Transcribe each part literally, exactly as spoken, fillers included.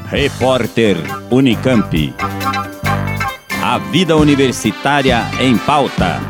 Repórter Unicamp. A vida universitária em pauta.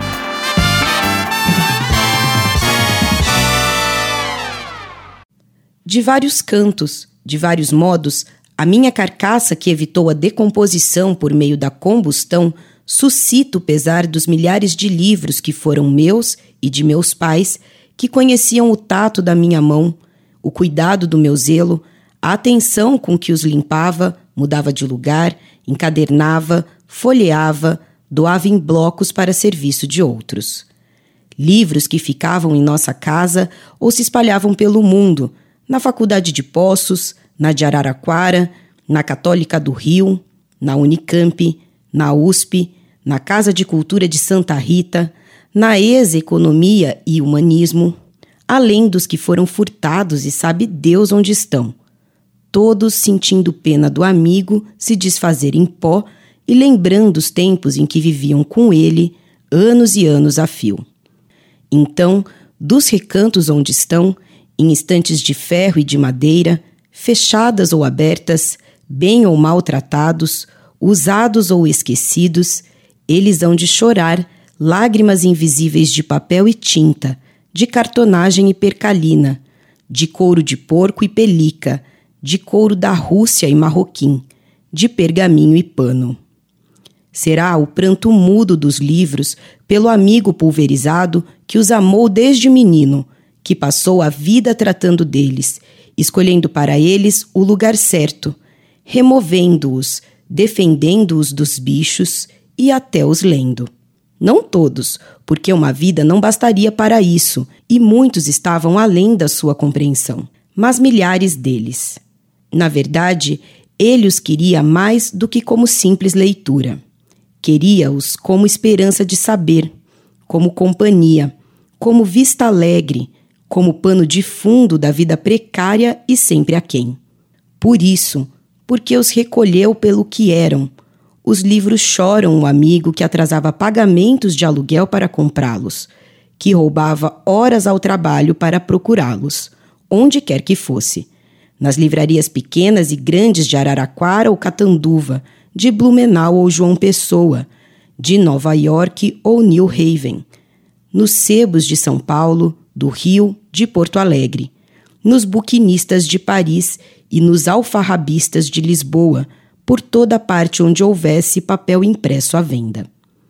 De vários cantos, de vários modos, a minha carcaça que evitou a decomposição por meio da combustão suscita o pesar dos milhares de livros que foram meus e de meus pais, que conheciam o tato da minha mão, o cuidado do meu zelo, a atenção com que os limpava, mudava de lugar, encadernava, folheava, doava em blocos para serviço de outros. Livros que ficavam em nossa casa ou se espalhavam pelo mundo, na Faculdade de Poços, na de Araraquara, na Católica do Rio, na Unicamp, na U S P, na Casa de Cultura de Santa Rita, na E S A Economia e Humanismo, além dos que foram furtados e sabe Deus onde estão. Todos sentindo pena do amigo se desfazer em pó e lembrando os tempos em que viviam com ele, anos e anos a fio. Então, dos recantos onde estão, em estantes de ferro e de madeira, fechadas ou abertas, bem ou mal tratados, usados ou esquecidos, eles hão de chorar lágrimas invisíveis de papel e tinta, de cartonagem e percalina, de couro de porco e pelica, de couro da Rússia e marroquim, de pergaminho e pano. Será o pranto mudo dos livros pelo amigo pulverizado que os amou desde menino, que passou a vida tratando deles, escolhendo para eles o lugar certo, removendo-os, defendendo-os dos bichos e até os lendo. Não todos, porque uma vida não bastaria para isso, e muitos estavam além da sua compreensão, mas milhares deles. Na verdade, ele os queria mais do que como simples leitura. Queria-os como esperança de saber, como companhia, como vista alegre, como pano de fundo da vida precária e sempre aquém. Por isso, porque os recolheu pelo que eram, os livros choram o amigo que atrasava pagamentos de aluguel para comprá-los, que roubava horas ao trabalho para procurá-los, onde quer que fosse, nas livrarias pequenas e grandes de Araraquara ou Catanduva, de Blumenau ou João Pessoa, de Nova York ou New Haven, nos sebos de São Paulo, do Rio, de Porto Alegre, nos buquinistas de Paris e nos alfarrabistas de Lisboa, por toda parte onde houvesse papel impresso à venda.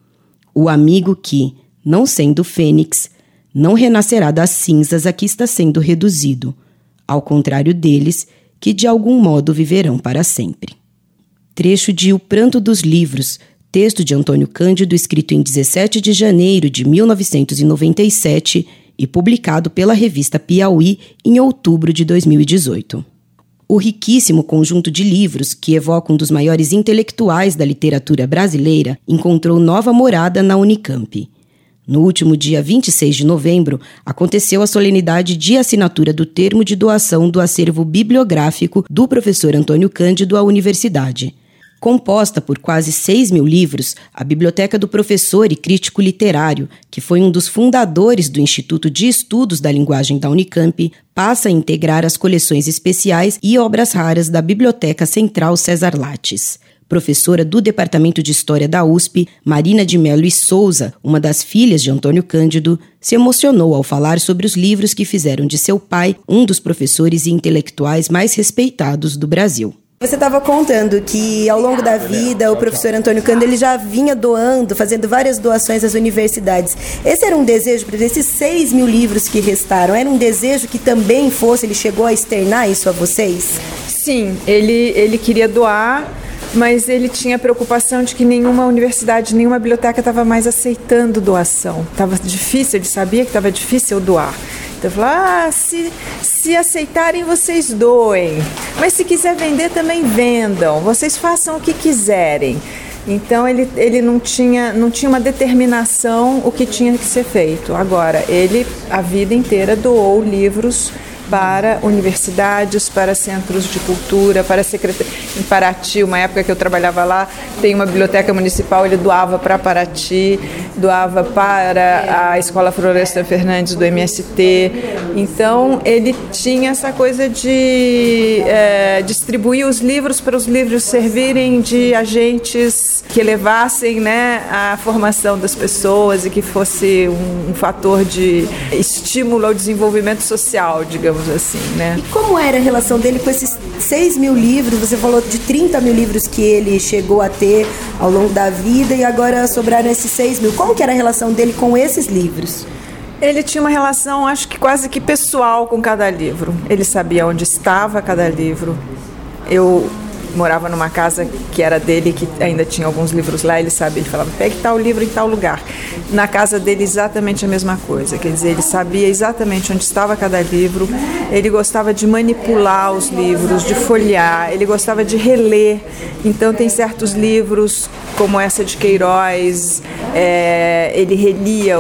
O amigo que, não sendo fênix, não renascerá das cinzas a que está sendo reduzido, ao contrário deles, que de algum modo viverão para sempre. Trecho de O Pranto dos Livros, texto de Antônio Cândido, escrito em dezessete de janeiro de mil novecentos e noventa e sete e publicado pela revista Piauí em outubro de dois mil e dezoito. O riquíssimo conjunto de livros que evoca um dos maiores intelectuais da literatura brasileira encontrou nova morada na Unicamp. No último dia vinte e seis de novembro, aconteceu a solenidade de assinatura do termo de doação do acervo bibliográfico do professor Antônio Cândido à universidade. Composta por quase seis mil livros, a Biblioteca do Professor e Crítico Literário, que foi um dos fundadores do Instituto de Estudos da Linguagem da Unicamp, passa a integrar as coleções especiais e obras raras da Biblioteca Central César Lattes. Professora do Departamento de História da U S P, Marina de Mello e Souza, uma das filhas de Antônio Cândido, se emocionou ao falar sobre os livros que fizeram de seu pai um dos professores e intelectuais mais respeitados do Brasil. Você estava contando que, ao longo da vida, o professor Antônio Cândido ele já vinha doando, fazendo várias doações às universidades. Esse era um desejo, para esses seis mil livros que restaram, era um desejo que também fosse, ele chegou a externar isso a vocês? Sim, ele, ele queria doar, mas ele tinha a preocupação de que nenhuma universidade, nenhuma biblioteca estava mais aceitando doação. Estava difícil, ele sabia que estava difícil doar. Então, falou, ah, se, se aceitarem, vocês doem. Mas se quiser vender, também vendam. Vocês façam o que quiserem. Então, ele, ele não tinha, não tinha uma determinação o que tinha que ser feito. Agora, ele, a vida inteira, doou livros para universidades, para centros de cultura, para secretaria. Em Paraty, uma época que eu trabalhava lá, tem uma biblioteca municipal, ele doava para Paraty. doava para a Escola Florestan Fernandes do M S T. Então, ele tinha essa coisa de é, distribuir os livros para os livros servirem de agentes que levassem, né, a formação das pessoas e que fosse um, um fator de estímulo ao desenvolvimento social, digamos assim, né? E como era a relação dele com esses seis mil livros? Você falou de trinta mil livros que ele chegou a ter ao longo da vida e agora sobraram esses seis mil. Como que era a relação dele com esses livros? Ele tinha uma relação, acho que quase que pessoal com cada livro. Ele sabia onde estava cada livro. Eu morava numa casa que era dele, que ainda tinha alguns livros lá, ele sabia, ele falava, pegue tal livro em tal lugar. Na casa dele exatamente a mesma coisa, quer dizer, ele sabia exatamente onde estava cada livro, ele gostava de manipular os livros, de folhear, ele gostava de reler. Então tem certos livros, como essa de Queiroz, é, ele relia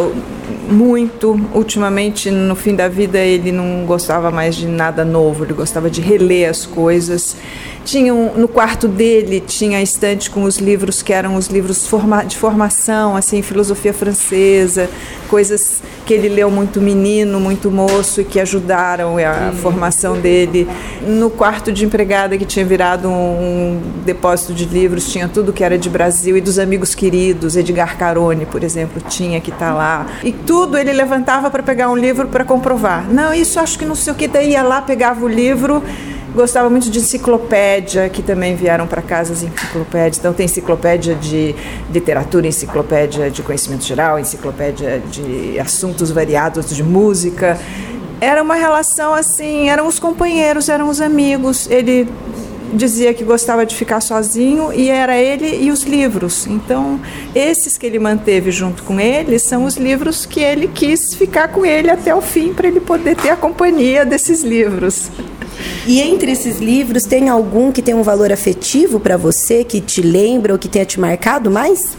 muito. Ultimamente, no fim da vida, ele não gostava mais de nada novo, ele gostava de reler as coisas. Tinha um, no quarto dele tinha a estante com os livros que eram os livros forma, de formação, assim, filosofia francesa, coisas que ele leu muito menino, muito moço e que ajudaram a formação dele. No quarto de empregada, que tinha virado um, um depósito de livros, tinha tudo que era de Brasil e dos amigos queridos. Edgar Carone, por exemplo, tinha que estar lá. E tudo ele levantava para pegar um livro para comprovar. Não, isso acho que não sei o que, daí ia lá, pegava o livro. Gostava muito de enciclopédia, que também vieram para casa as enciclopédias. Então tem enciclopédia de literatura, enciclopédia de conhecimento geral, enciclopédia de assuntos variados, de música. Era uma relação assim, eram os companheiros, eram os amigos. Ele dizia que gostava de ficar sozinho e era ele e os livros. Então, esses que ele manteve junto com ele são os livros que ele quis ficar com ele até o fim, para ele poder ter a companhia desses livros. E entre esses livros, tem algum que tem um valor afetivo para você, que te lembra ou que tenha te marcado mais?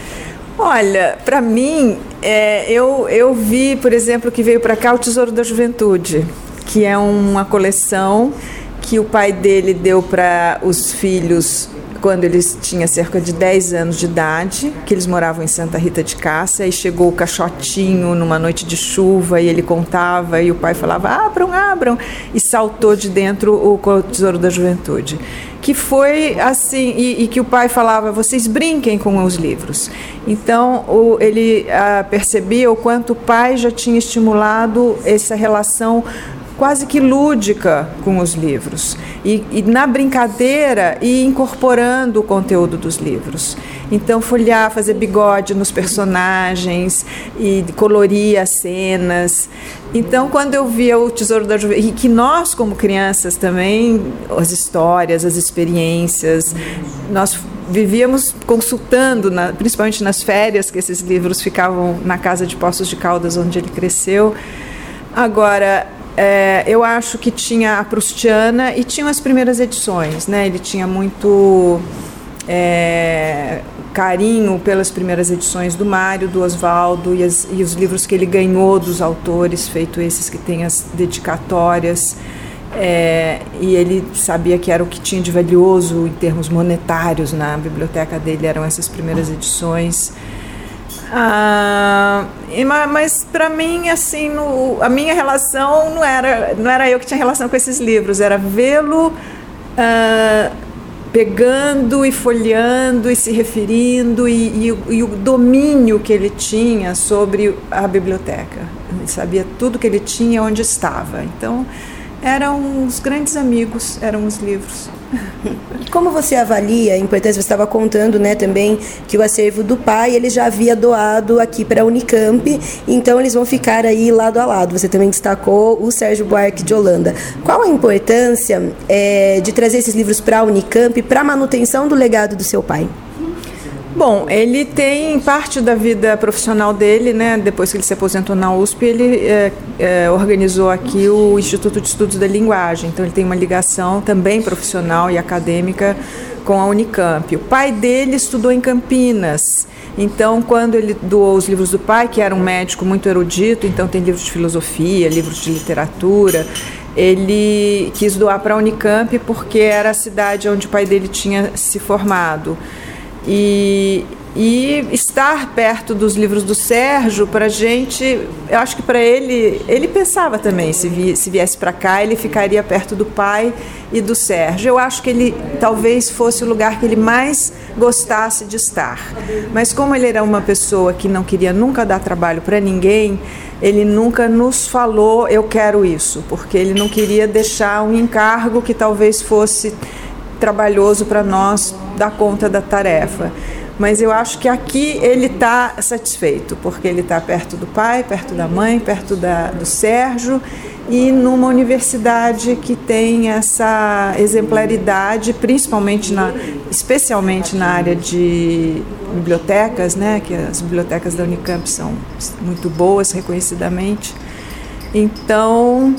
Olha, para mim, é, eu, eu vi, por exemplo, que veio para cá o Tesouro da Juventude, que é uma coleção que o pai dele deu para os filhos quando eles tinham cerca de dez anos de idade, que eles moravam em Santa Rita de Cássia, e chegou o Caixotinho numa noite de chuva, e ele contava, e o pai falava, abram, abram, e saltou de dentro o Tesouro da Juventude. Que foi assim, e, e que o pai falava, vocês brinquem com os livros. Então, o, ele ah, percebia o quanto o pai já tinha estimulado essa relação quase que lúdica com os livros, e, e na brincadeira e incorporando o conteúdo dos livros. Então, folhear, fazer bigode nos personagens e colorir as cenas. Então, quando eu via o Tesouro da Juventude, e que nós, como crianças também, as histórias, as experiências, nós vivíamos consultando, na, principalmente nas férias, que esses livros ficavam na casa de Poços de Caldas, onde ele cresceu. Agora, É, eu acho que tinha a Proustiana e tinham as primeiras edições, né? Ele tinha muito é, carinho pelas primeiras edições do Mário, do Oswaldo e, as, e os livros que ele ganhou dos autores, feito esses que têm as dedicatórias. É, e ele sabia que era o que tinha de valioso em termos monetários na biblioteca dele, eram essas primeiras edições. Ah, mas para mim, assim, no, a minha relação não era, não era eu que tinha relação com esses livros, era vê-lo ah, pegando e folheando e se referindo e, e, e o domínio que ele tinha sobre a biblioteca. Ele sabia tudo que ele tinha, onde estava. Então, eram os grandes amigos, eram os livros. Como você avalia a importância? Você estava contando, né, também que o acervo do pai ele já havia doado aqui para a Unicamp, então eles vão ficar aí lado a lado. Você também destacou o Sérgio Buarque de Holanda. Qual a importância é, de trazer esses livros para a Unicamp para a manutenção do legado do seu pai? Bom, ele tem parte da vida profissional dele, né? Depois que ele se aposentou na U S P, ele é, é, organizou aqui o Instituto de Estudos da Linguagem. Então, ele tem uma ligação também profissional e acadêmica com a Unicamp. O pai dele estudou em Campinas. Então, quando ele doou os livros do pai, que era um médico muito erudito, então tem livros de filosofia, livros de literatura, ele quis doar para a Unicamp porque era a cidade onde o pai dele tinha se formado. E, e estar perto dos livros do Sérgio, para a gente, eu acho que para ele, ele pensava também, se, vi, se viesse para cá, ele ficaria perto do pai e do Sérgio. Eu acho que ele talvez fosse o lugar que ele mais gostasse de estar. Mas como ele era uma pessoa que não queria nunca dar trabalho para ninguém, ele nunca nos falou, eu quero isso, porque ele não queria deixar um encargo que talvez fosse trabalhoso para nós dar conta da tarefa. Mas eu acho que aqui ele está satisfeito, porque ele está perto do pai, perto da mãe, perto da, do Sérgio, e numa universidade que tem essa exemplaridade, principalmente na, especialmente na área de bibliotecas, né, que as bibliotecas da Unicamp são muito boas, reconhecidamente. Então,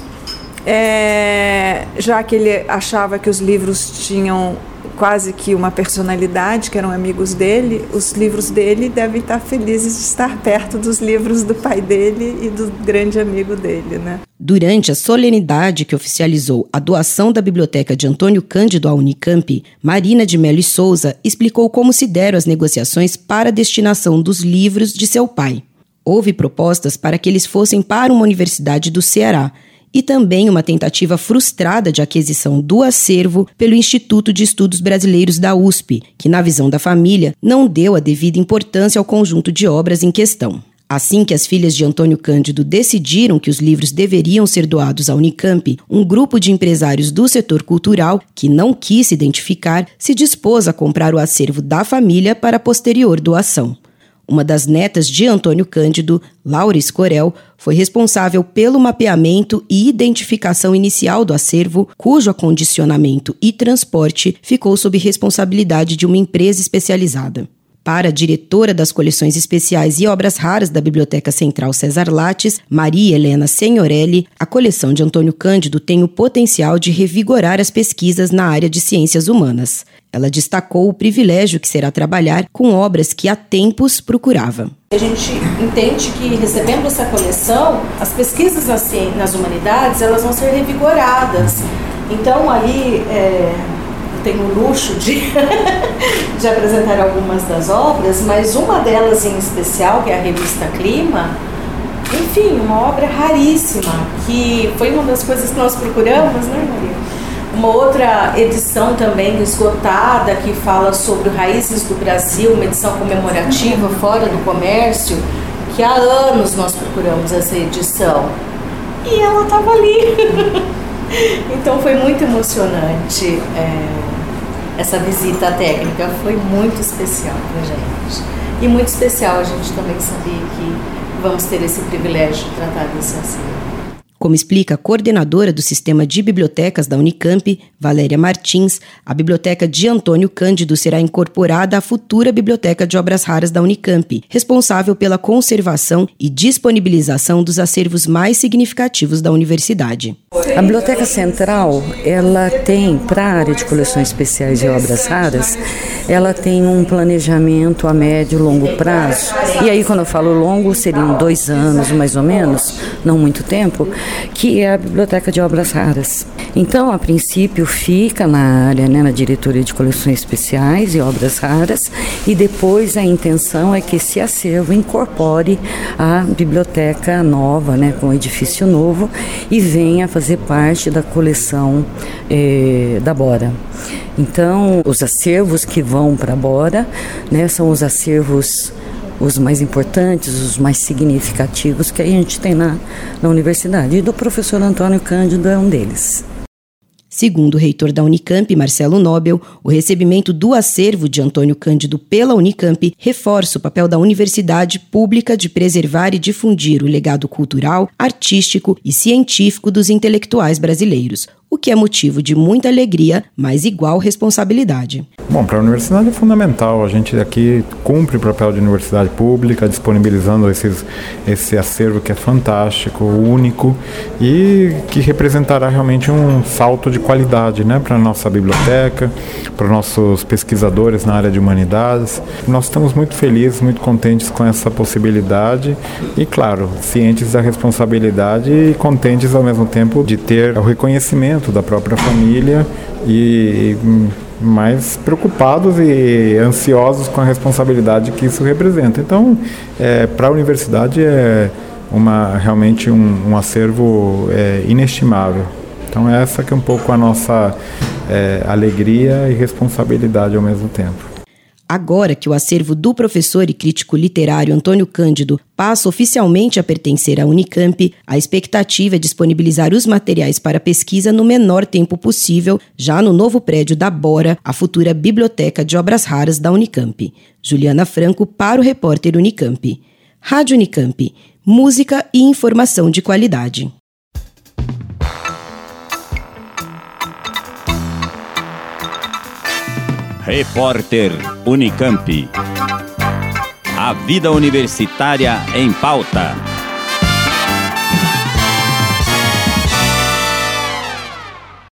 é, já que ele achava que os livros tinham quase que uma personalidade, que eram amigos dele, os livros dele devem estar felizes de estar perto dos livros do pai dele e do grande amigo dele, né? Durante a solenidade que oficializou a doação da biblioteca de Antônio Cândido à Unicamp, Marina de Mello e Souza explicou como se deram as negociações para a destinação dos livros de seu pai. Houve propostas para que eles fossem para uma universidade do Ceará, e também uma tentativa frustrada de aquisição do acervo pelo Instituto de Estudos Brasileiros da U S P, que, na visão da família, não deu a devida importância ao conjunto de obras em questão. Assim que as filhas de Antônio Cândido decidiram que os livros deveriam ser doados à Unicamp, um grupo de empresários do setor cultural, que não quis se identificar, se dispôs a comprar o acervo da família para a posterior doação. Uma das netas de Antônio Cândido, Laura Escorel, foi responsável pelo mapeamento e identificação inicial do acervo, cujo acondicionamento e transporte ficou sob responsabilidade de uma empresa especializada. Para a diretora das coleções especiais e obras raras da Biblioteca Central César Lattes, Maria Helena Senhorelli, a coleção de Antônio Cândido tem o potencial de revigorar as pesquisas na área de ciências humanas. Ela destacou o privilégio que será trabalhar com obras que há tempos procurava. A gente entende que, recebendo essa coleção, as pesquisas nas, nas humanidades elas vão ser revigoradas. Então, ali... É... tenho o luxo de, de apresentar algumas das obras, mas uma delas em especial, que é a revista Clima, enfim, uma obra raríssima, que foi uma das coisas que nós procuramos, né, Maria? Uma outra edição também esgotada, que fala sobre Raízes do Brasil, uma edição comemorativa fora do comércio, que há anos nós procuramos essa edição, e ela estava ali. Então foi muito emocionante, é, essa visita técnica foi muito especial pra gente. E muito especial a gente também saber que vamos ter esse privilégio de tratar desse acervo. Como explica a coordenadora do Sistema de Bibliotecas da Unicamp, Valéria Martins, a biblioteca de Antônio Cândido será incorporada à futura Biblioteca de Obras Raras da Unicamp, responsável pela conservação e disponibilização dos acervos mais significativos da universidade. A Biblioteca Central, ela tem, para a área de coleções especiais e obras raras, ela tem um planejamento a médio e longo prazo. E aí, quando eu falo longo, seriam dois anos, mais ou menos, não muito tempo, que é a Biblioteca de Obras Raras. Então, a princípio, fica na área, né, na diretoria de coleções especiais e obras raras, e depois a intenção é que esse acervo incorpore a biblioteca nova, né, com o edifício novo, e venha fazer parte da coleção eh, da Bora. Então, os acervos que vão para a Bora, né, são os acervos os mais importantes, os mais significativos que a gente tem na, na universidade. E do professor Antônio Cândido é um deles. Segundo o reitor da Unicamp, Marcelo Nobel, o recebimento do acervo de Antônio Cândido pela Unicamp reforça o papel da universidade pública de preservar e difundir o legado cultural, artístico e científico dos intelectuais brasileiros, o que é motivo de muita alegria, mas igual responsabilidade. Bom, para a universidade é fundamental. A gente aqui cumpre o papel de universidade pública, disponibilizando esses, esse acervo que é fantástico, único e que representará realmente um salto de qualidade, né, para a nossa biblioteca, para os nossos pesquisadores na área de humanidades. Nós estamos muito felizes, muito contentes com essa possibilidade e, claro, cientes da responsabilidade e contentes ao mesmo tempo de ter o reconhecimento da própria família e mas preocupados e ansiosos com a responsabilidade que isso representa. Então, é, para a universidade é uma, realmente um, um acervo é, inestimável. Então, essa que é um pouco a nossa é, alegria e responsabilidade ao mesmo tempo. Agora que o acervo do professor e crítico literário Antônio Cândido passa oficialmente a pertencer à Unicamp, a expectativa é disponibilizar os materiais para pesquisa no menor tempo possível, já no novo prédio da Bora, a futura Biblioteca de Obras Raras da Unicamp. Juliana Franco para o repórter Unicamp. Rádio Unicamp. Música e informação de qualidade. Repórter Unicamp. A vida universitária em pauta.